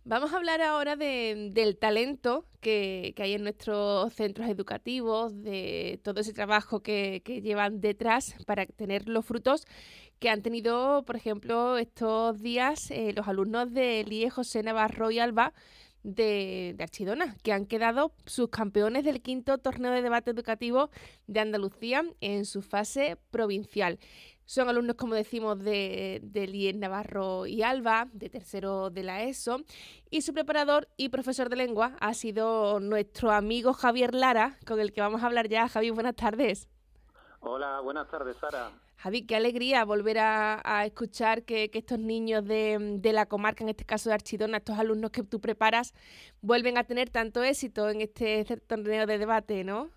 Vamos a hablar ahora del talento que hay en nuestros centros educativos, de todo ese trabajo que llevan detrás para tener los frutos que han tenido, por ejemplo, estos días los alumnos de IE José Navarro y Alba de Archidona, que han quedado subcampeones del 5º torneo de debate educativo de Andalucía en su fase provincial. Son alumnos, como decimos, del IE Navarro y Alba, de tercero de la ESO, y su preparador y profesor de lengua ha sido nuestro amigo Javier Lara, con el que vamos a hablar ya. Javi, buenas tardes. Hola, buenas tardes, Sara. Javi, qué alegría volver a escuchar que estos niños de la comarca, en este caso de Archidona, estos alumnos que tú preparas, vuelven a tener tanto éxito en este torneo de debate, ¿no?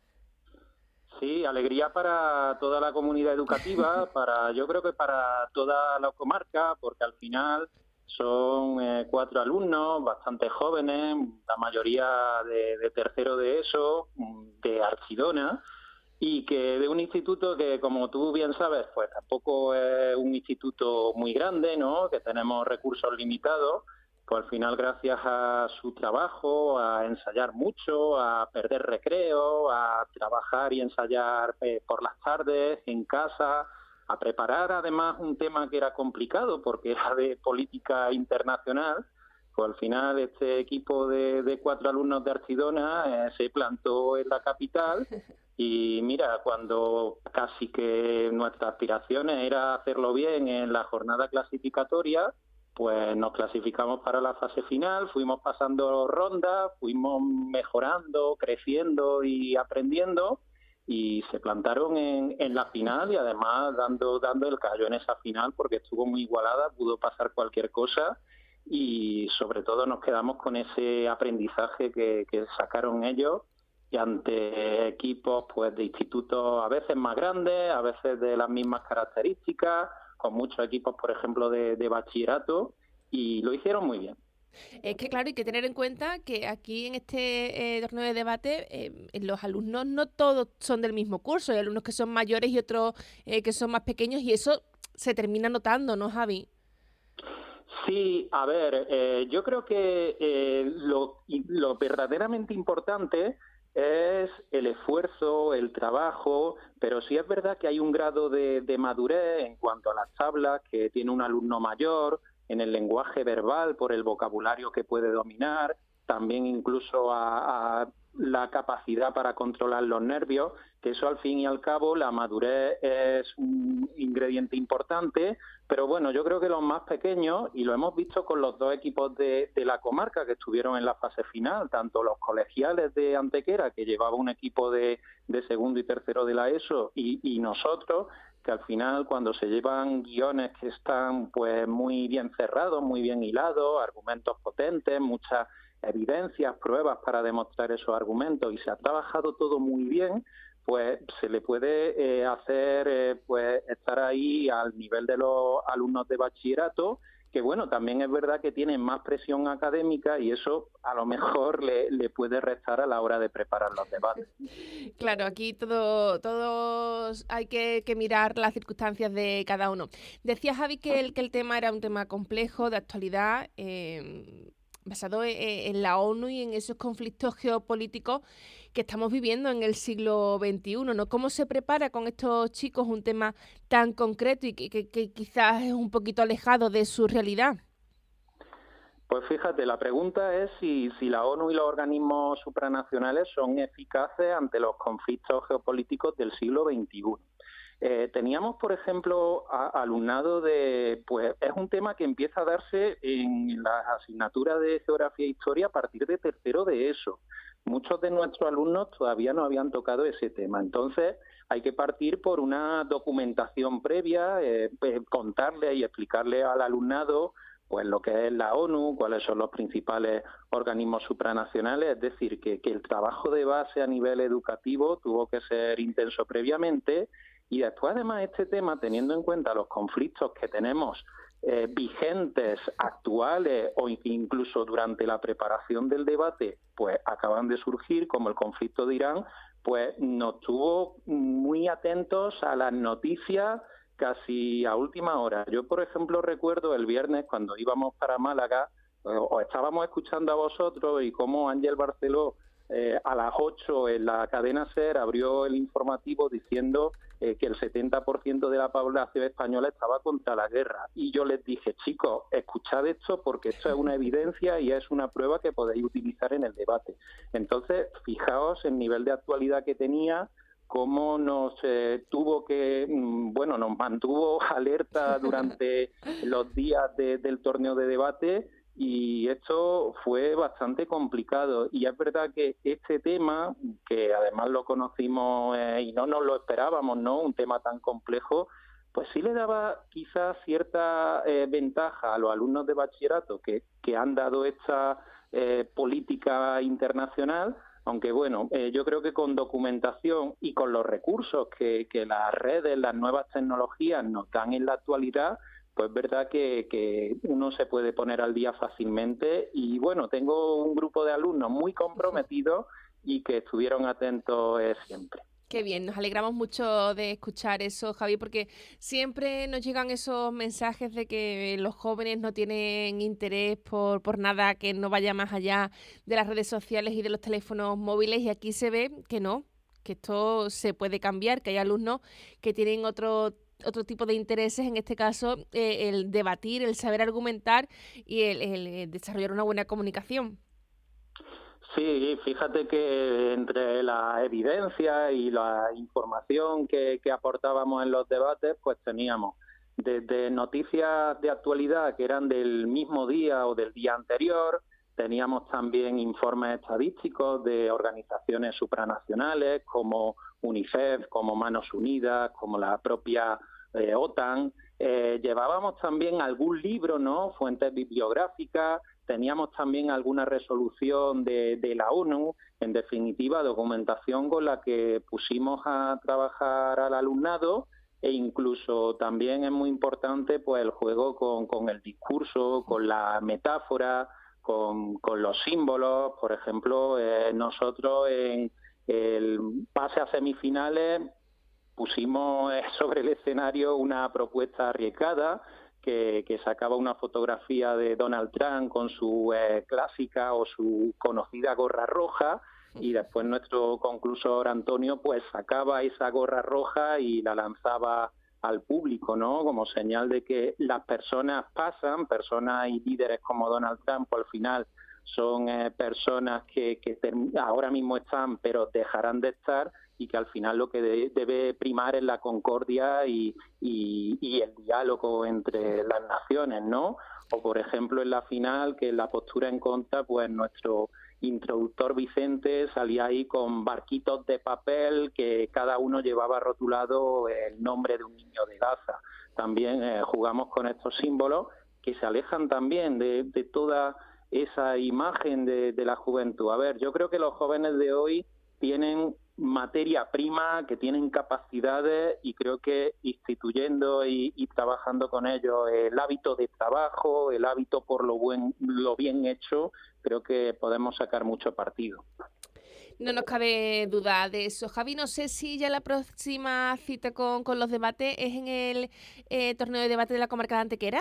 Sí, alegría para toda la comunidad educativa, yo creo que para toda la comarca, porque al final son 4 alumnos, bastante jóvenes, la mayoría de tercero de ESO, de Archidona, y que de un instituto que, como tú bien sabes, pues tampoco es un instituto muy grande, ¿no? Que tenemos recursos limitados. Pues al final, gracias a su trabajo, a ensayar mucho, a perder recreo, a trabajar y ensayar por las tardes en casa, a preparar además un tema que era complicado porque era de política internacional, pues al final este equipo de 4 alumnos de Archidona se plantó en la capital. Y mira, cuando casi que nuestra aspiración era hacerlo bien en la jornada clasificatoria, pues nos clasificamos para la fase final, fuimos pasando rondas, fuimos mejorando, creciendo y aprendiendo, y se plantaron en la final y además dando el callo en esa final porque estuvo muy igualada, pudo pasar cualquier cosa y sobre todo nos quedamos con ese aprendizaje que sacaron ellos y ante equipos pues de institutos a veces más grandes, a veces de las mismas características, con muchos equipos, por ejemplo, de bachillerato, y lo hicieron muy bien. Es que, claro, hay que tener en cuenta que aquí en este torneo de debate los alumnos no todos son del mismo curso. Hay alumnos que son mayores y otros que son más pequeños y eso se termina notando, ¿no, Javi? Sí, a ver, yo creo que lo verdaderamente importante es el esfuerzo, el trabajo, pero sí es verdad que hay un grado de madurez en cuanto a las tablas que tiene un alumno mayor, en el lenguaje verbal, por el vocabulario que puede dominar, también incluso a la capacidad para controlar los nervios, que eso al fin y al cabo la madurez es un ingrediente importante, pero bueno, yo creo que los más pequeños, y lo hemos visto con los 2 equipos de la comarca que estuvieron en la fase final, tanto los colegiales de Antequera, que llevaba un equipo de segundo y tercero de la ESO, y nosotros, que al final cuando se llevan guiones que están pues muy bien cerrados, muy bien hilados, argumentos potentes, muchas evidencias, pruebas para demostrar esos argumentos, y se ha trabajado todo muy bien, pues se le puede hacer pues estar ahí al nivel de los alumnos de bachillerato, que bueno, también es verdad que tienen más presión académica y eso a lo mejor le puede restar a la hora de preparar los debates. Claro, aquí todos hay que mirar las circunstancias de cada uno. Decía Javi que el tema era un tema complejo, de actualidad, basado en la ONU y en esos conflictos geopolíticos que estamos viviendo en el siglo XXI, ¿no? ¿Cómo se prepara con estos chicos un tema tan concreto y que quizás es un poquito alejado de su realidad? Pues fíjate, la pregunta es si la ONU y los organismos supranacionales son eficaces ante los conflictos geopolíticos del siglo XXI. Teníamos, por ejemplo, alumnado pues es un tema que empieza a darse en las asignaturas de Geografía e Historia a partir de tercero de ESO. Muchos de nuestros alumnos todavía no habían tocado ese tema. Entonces, hay que partir por una documentación previa, contarle y explicarle al alumnado pues lo que es la ONU, cuáles son los principales organismos supranacionales, es decir, que el trabajo de base a nivel educativo tuvo que ser intenso previamente y después además este tema, teniendo en cuenta los conflictos que tenemos vigentes, actuales o incluso durante la preparación del debate, pues acaban de surgir, como el conflicto de Irán, pues nos tuvo muy atentos a las noticias casi a última hora. Yo, por ejemplo, recuerdo el viernes cuando íbamos para Málaga, os estábamos escuchando a vosotros y cómo Ángel Barceló a las 8 en la cadena SER abrió el informativo diciendo que el 70% de la población española estaba contra la guerra. Y yo les dije, chicos, escuchad esto porque esto es una evidencia y es una prueba que podéis utilizar en el debate. Entonces, fijaos el nivel de actualidad que tenía, cómo nos nos mantuvo alerta durante los días del torneo de debate, y esto fue bastante complicado. Y es verdad que este tema, que además lo conocimos y no nos lo esperábamos, ¿no? Un tema tan complejo, pues sí le daba quizás cierta ventaja a los alumnos de bachillerato que han dado esta política internacional. Aunque bueno, yo creo que con documentación y con los recursos que las redes, las nuevas tecnologías nos dan en la actualidad, pues es verdad que uno se puede poner al día fácilmente. Y bueno, tengo un grupo de alumnos muy comprometidos y que estuvieron atentos siempre. Qué bien, nos alegramos mucho de escuchar eso, Javi, porque siempre nos llegan esos mensajes de que los jóvenes no tienen interés por nada que no vaya más allá de las redes sociales y de los teléfonos móviles, y aquí se ve que no, que esto se puede cambiar, que hay alumnos que tienen otro tipo de intereses, en este caso el debatir, el saber argumentar y el desarrollar una buena comunicación. Sí, fíjate que entre la evidencia y la información que aportábamos en los debates, pues teníamos desde noticias de actualidad que eran del mismo día o del día anterior, teníamos también informes estadísticos de organizaciones supranacionales como UNICEF, como Manos Unidas, como la propia OTAN. Llevábamos también algún libro, ¿no? Fuentes bibliográficas. Teníamos también alguna resolución de la ONU, en definitiva, documentación con la que pusimos a trabajar al alumnado, e incluso también es muy importante pues el juego con el discurso, con la metáfora, con los símbolos. Por ejemplo, nosotros en el pase a semifinales pusimos sobre el escenario una propuesta arriesgada que sacaba una fotografía de Donald Trump con su clásica o su conocida gorra roja, y después nuestro conclusor Antonio pues sacaba esa gorra roja y la lanzaba al público, ¿no? Como señal de que las personas pasan, personas y líderes como Donald Trump, pues al final son personas que ahora mismo están, pero dejarán de estar, y que al final lo que debe primar es la concordia y el diálogo entre las naciones, ¿no? O, por ejemplo, en la final, que en la postura en contra, pues nuestro introductor Vicente salía ahí con barquitos de papel que cada uno llevaba rotulado el nombre de un niño de Gaza. También jugamos con estos símbolos que se alejan también de toda esa imagen de la juventud. A ver, yo creo que los jóvenes de hoy tienen materia prima, que tienen capacidades, y creo que instituyendo y trabajando con ellos el hábito de trabajo, el hábito por lo bien hecho, creo que podemos sacar mucho partido. No nos cabe duda de eso. Javi, no sé si ya la próxima cita con los debates es en el torneo de debate de la comarca de Antequera.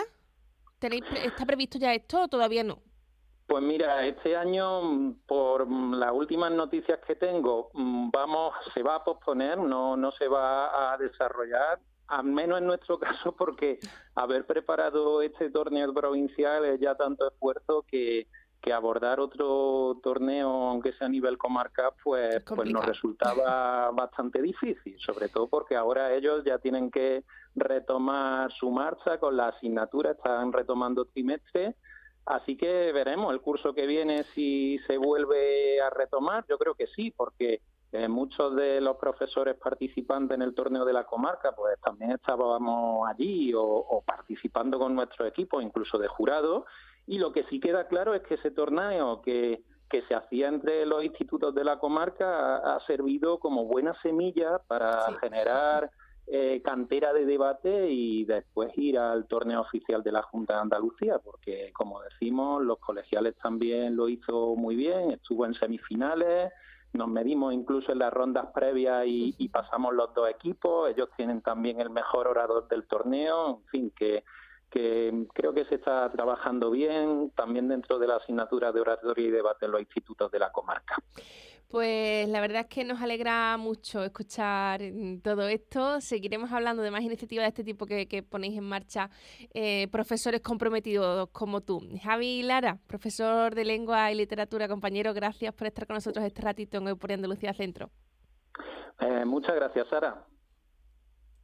¿Está previsto ya esto o todavía no? Pues mira, este año, por las últimas noticias que tengo, se va a posponer, no se va a desarrollar, al menos en nuestro caso, porque haber preparado este torneo provincial es ya tanto esfuerzo que abordar otro torneo, aunque sea a nivel comarcal, pues nos resultaba bastante difícil, sobre todo porque ahora ellos ya tienen que retomar su marcha con la asignatura, están retomando trimestre. Así que veremos el curso que viene si se vuelve a retomar. Yo creo que sí, porque muchos de los profesores participantes en el torneo de la comarca pues también estábamos allí o participando con nuestro equipo, incluso de jurado. Y lo que sí queda claro es que ese torneo que se hacía entre los institutos de la comarca ha servido como buena semilla para generar cantera de debate y después ir al torneo oficial de la Junta de Andalucía, porque como decimos, los colegiales también lo hizo muy bien, estuvo en semifinales, nos medimos incluso en las rondas previas y pasamos los dos equipos. Ellos tienen también el mejor orador del torneo, en fin, que que creo que se está trabajando bien también dentro de la asignatura de oratoria y debate en los institutos de la comarca. Pues la verdad es que nos alegra mucho escuchar todo esto. Seguiremos hablando de más iniciativas de este tipo que ponéis en marcha profesores comprometidos como tú. Javi Lara, profesor de Lengua y Literatura, compañero, gracias por estar con nosotros este ratito en Hoy por Andalucía Centro. Muchas gracias, Sara.